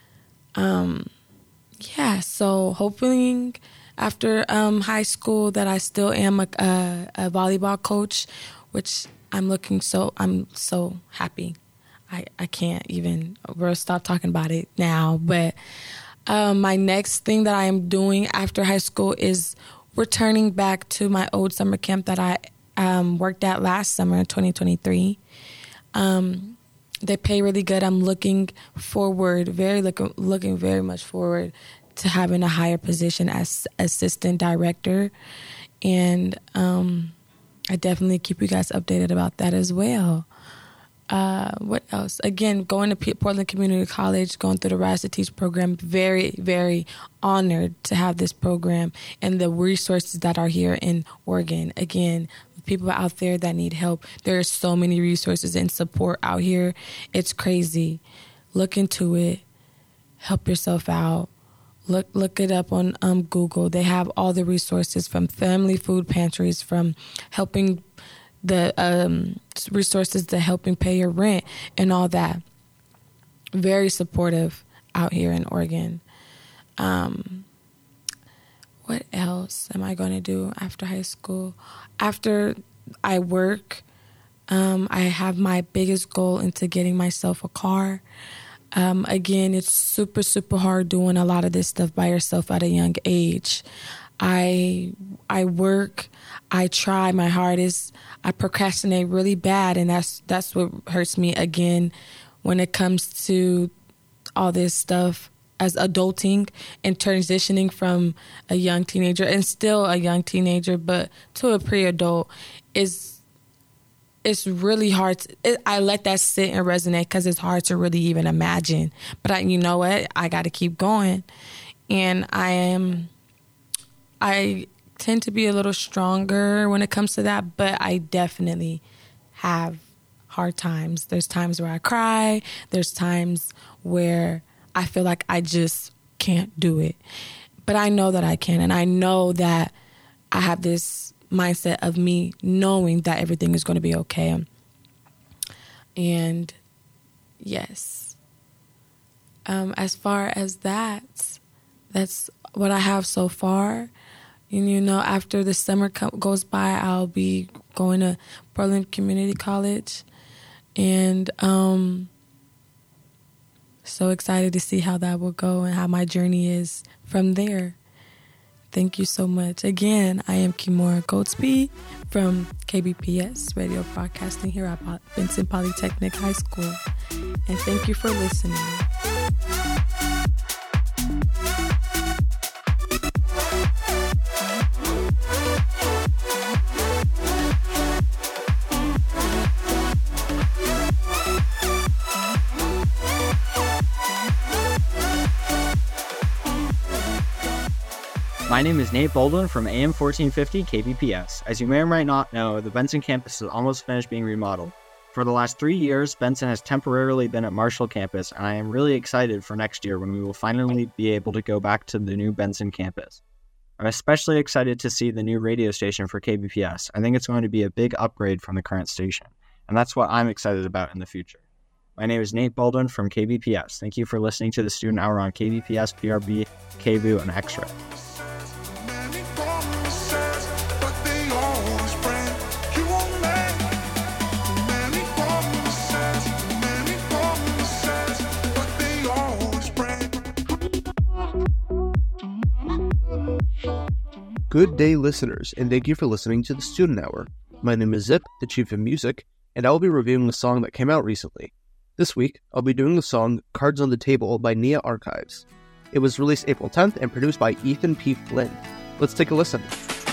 so hoping after high school that I still am a volleyball coach, which I'm so happy. I can't even, we'll stop talking about it now. But my next thing that I am doing after high school is returning back to my old summer camp that I worked at last summer in 2023. They pay really good. I'm looking very much forward to having a higher position as assistant director. And I definitely keep you guys updated about that as well. What else? Again, going to Portland Community College, going through the Rise to Teach program, very, very honored to have this program and the resources that are here in Oregon. Again, people out there that need help, there are so many resources and support out here. It's crazy. Look into it. Help yourself out. Look it up on Google. They have all the resources, from family food pantries, from helping the resources to helping pay your rent and all that. Very supportive out here in Oregon. What else am I going to do after high school? After I work, I have my biggest goal into getting myself a car. Again, it's super, super hard doing a lot of this stuff by yourself at a young age. I work, I try my hardest, I procrastinate really bad, and that's what hurts me again when it comes to all this stuff as adulting and transitioning from a young teenager, and still a young teenager, but to a pre-adult. It's really hard. I let that sit and resonate because it's hard to really even imagine. But you know what? I got to keep going. And I tend to be a little stronger when it comes to that, but I definitely have hard times. There's times where I cry. There's times where I feel like I just can't do it. But I know that I can, and I know that I have this mindset of me knowing that everything is going to be okay. And yes, as far as that's what I have so far. And, after the summer goes by, I'll be going to Portland Community College, and so excited to see how that will go and how my journey is from there. Thank you so much. Again, I am Kimora Goldsby from KBPS Radio Broadcasting here at Benson Polytechnic High School. And thank you for listening. My name is Nate Baldwin from AM 1450 KBPS. As you may or may not know, the Benson campus is almost finished being remodeled. For the last 3 years, Benson has temporarily been at Marshall campus, and I am really excited for next year when we will finally be able to go back to the new Benson campus. I'm especially excited to see the new radio station for KBPS. I think it's going to be a big upgrade from the current station, and that's what I'm excited about in the future. My name is Nate Baldwin from KBPS. Thank you for listening to the Student Hour on KBPS, PRB, KVU, and X-Ray. Good day, listeners, and thank you for listening to the Student Hour. My name is Zip, the Chief of Music, and I will be reviewing a song that came out recently. This week, I'll be doing the song Cards on the Table by Nia Archives. It was released April 10th and produced by Ethan P. Flynn. Let's take a listen.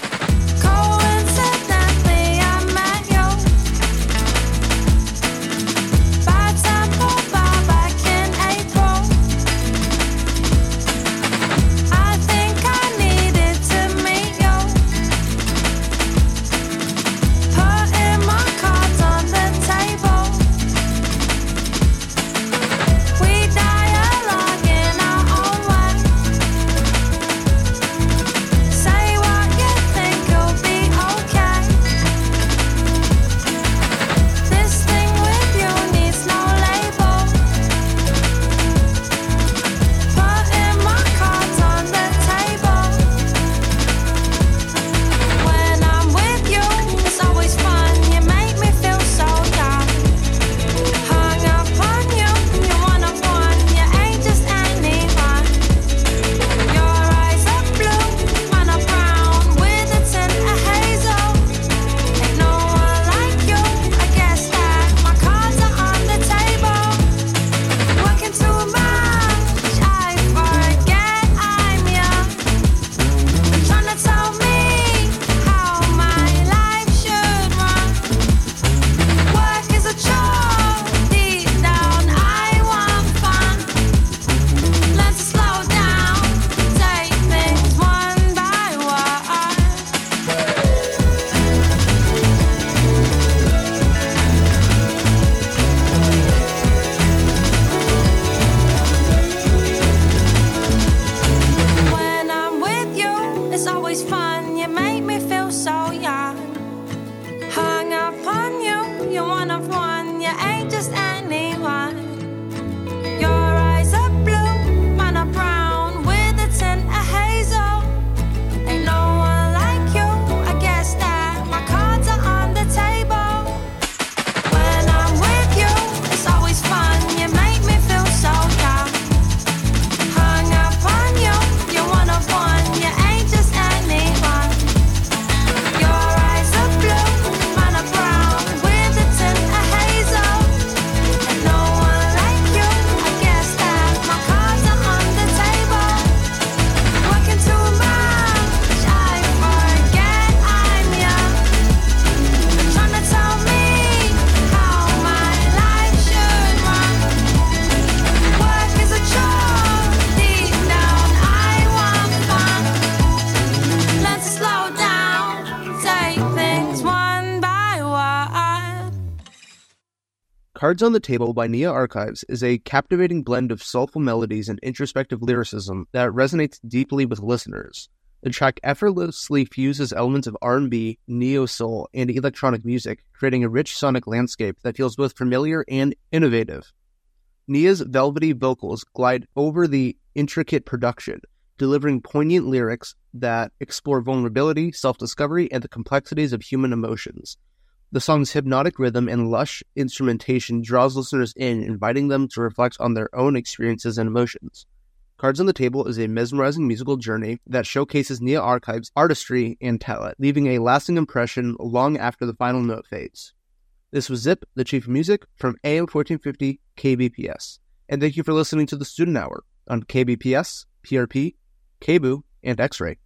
Cards on the Table by Nia Archives is a captivating blend of soulful melodies and introspective lyricism that resonates deeply with listeners. The track effortlessly fuses elements of R&B, neo-soul, and electronic music, creating a rich sonic landscape that feels both familiar and innovative. Nia's velvety vocals glide over the intricate production, delivering poignant lyrics that explore vulnerability, self-discovery, and the complexities of human emotions. The song's hypnotic rhythm and lush instrumentation draws listeners in, inviting them to reflect on their own experiences and emotions. Cards on the Table is a mesmerizing musical journey that showcases Nia Archives' artistry and talent, leaving a lasting impression long after the final note fades. This was Zip, the Chief of Music, from AM 1450 KBPS. And thank you for listening to the Student Hour on KBPS, PRP, KBOO, and X-Ray.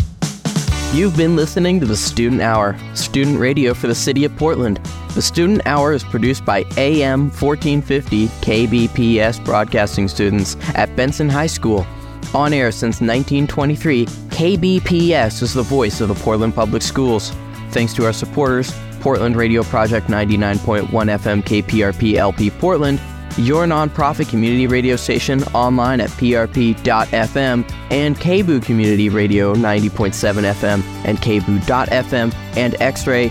You've been listening to the Student Hour, student radio for the city of Portland. The Student Hour is produced by AM 1450 KBPS broadcasting students at Benson High School. On air since 1923, KBPS is the voice of the Portland Public Schools. Thanks to our supporters, Portland Radio Project 99.1 FM KPRP LP Portland, your nonprofit community radio station online at prp.fm, and KBOO Community Radio 90.7 FM and KBOO.fm, and X-Ray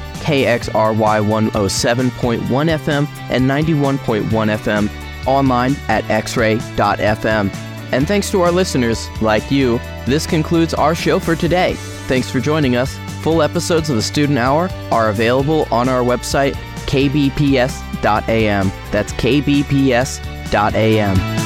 KXRY 107.1 FM and 91.1 FM online at xray.fm. And thanks to our listeners, like you, this concludes our show for today. Thanks for joining us. Full episodes of the Student Hour are available on our website, kbps.am. That's kbps.am.